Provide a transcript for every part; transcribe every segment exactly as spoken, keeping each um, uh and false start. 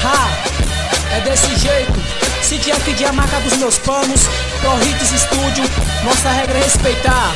Ha, é desse jeito. Se dia que dia marca dos meus panos, Pro Hits Studio, nossa regra é respeitar.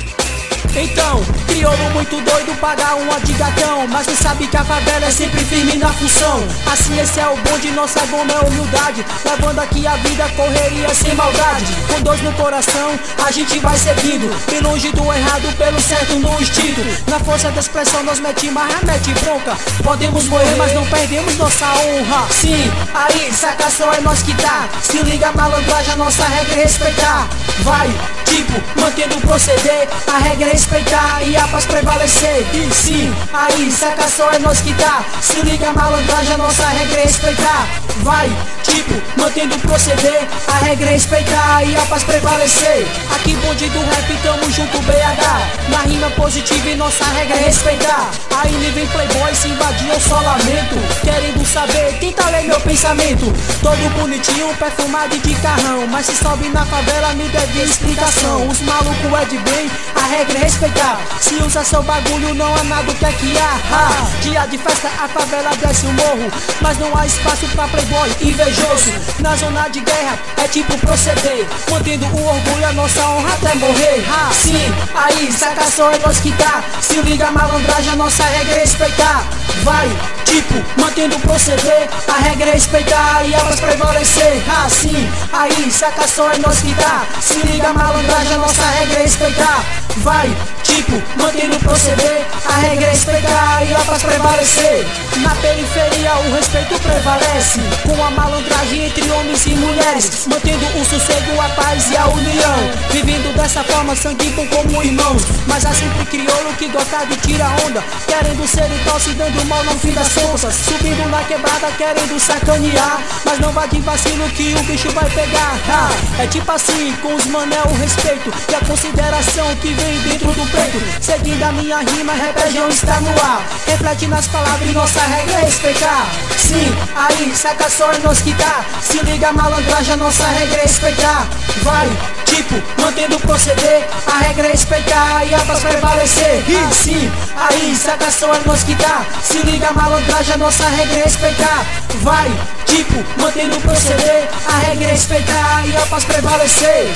Então, crioulo muito doido, pagar uma de gatão, mas não sabe que a favela é sempre firme na função. Assim esse é o bonde, nossa goma é humildade, levando aqui a vida, correria sem maldade. Com dois no coração, a gente vai seguindo, bem longe do errado, pelo certo no instinto. Na força da expressão nós mete marra, mete bronca. Podemos morrer, mas não perdemos nossa honra. Sim, aí, saca só, é nós que tá. Se liga malandragem, a nossa regra é respeitar. Vai, tipo, mantendo o proceder, a regra é respeitar e a paz prevalecer. E sim, aí, saca só, é nós que tá. Se liga malandragem, a nossa regra é respeitar. Vai, tipo, mantendo o proceder, a regra é respeitar e a paz prevalecer. Aqui bonde do rap, tamo junto B H, na rima positiva e nossa regra é respeitar. Aí me vem playboy, se invadir eu só lamento, querendo saber, tenta ler meu pensamento. Todo bonitinho, perfumado e de carrão, mas se sobe na favela me deve explicação. Os malucos é de bem, a regra é respeitar. Se usa seu bagulho não há nada que é que há. Ha, dia de festa a favela desce o morro, mas não há espaço pra playboy invejoso. Na zona de guerra é tipo proceder, mantendo o orgulho, a nossa honra até morrer. Ha, sim, aí, saca só, é nós que tá. Se liga malandragem, a nossa regra é respeitar. Vai, tipo, mantendo o proceder, a regra é respeitar e a paz prevalecer. Ah, sim, aí, saca só, é nós que tá. Se liga malandragem, a nossa regra é respeitar. Vai, tipo, mantendo o proceder, a regra é respeitar e a paz prevalecer. Na periferia o respeito prevalece, com a malandragem entre homens e mulheres, mantendo o sossego, a paz e a união, vivendo dessa forma sangue bom como irmãos. Mas há sempre crioulo que gosta de tirar onda, querendo ser o tal, se dando mal no fim das contas, subindo na quebrada querendo sacanear, mas não vai de vacilo que o bicho vai pegar. Ha, é tipo assim, com os mané o respeito e a consideração que vem dentro do peito. Seguindo a minha rima, região está no ar, reflete nas palavras e nossa regra é respeitar. Sim, aí, saca só, é nós que tá. Se liga malandragem, a nossa regra é respeitar. Vai, tipo, mantendo o proceder, a regra é respeitar e a paz prevalecer. E sim, aí, saca só, é nós que tá. Se liga malandragem, a nossa regra é respeitar. Vai, tipo, mantendo o proceder, a regra é respeitar e a paz prevalecer.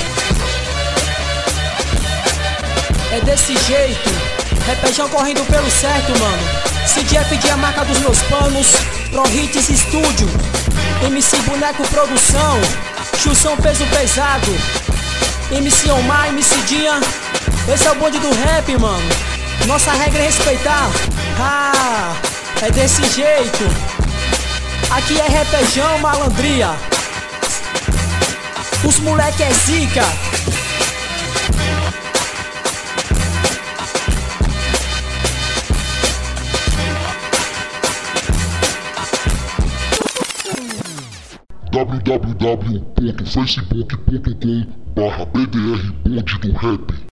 É desse jeito, repejão correndo pelo certo, mano. C D F de a marca dos meus panos, Pro Hits Studio, M C Boneco Produção, Chussão Peso Pesado, M C Omar, M C Dinha. Esse é o bonde do rap, mano. Nossa regra é respeitar. Ah, é desse jeito. Aqui é repejão, malandria. Os moleque é zica. w w w ponto facebook ponto com barra b d r bonde do rap.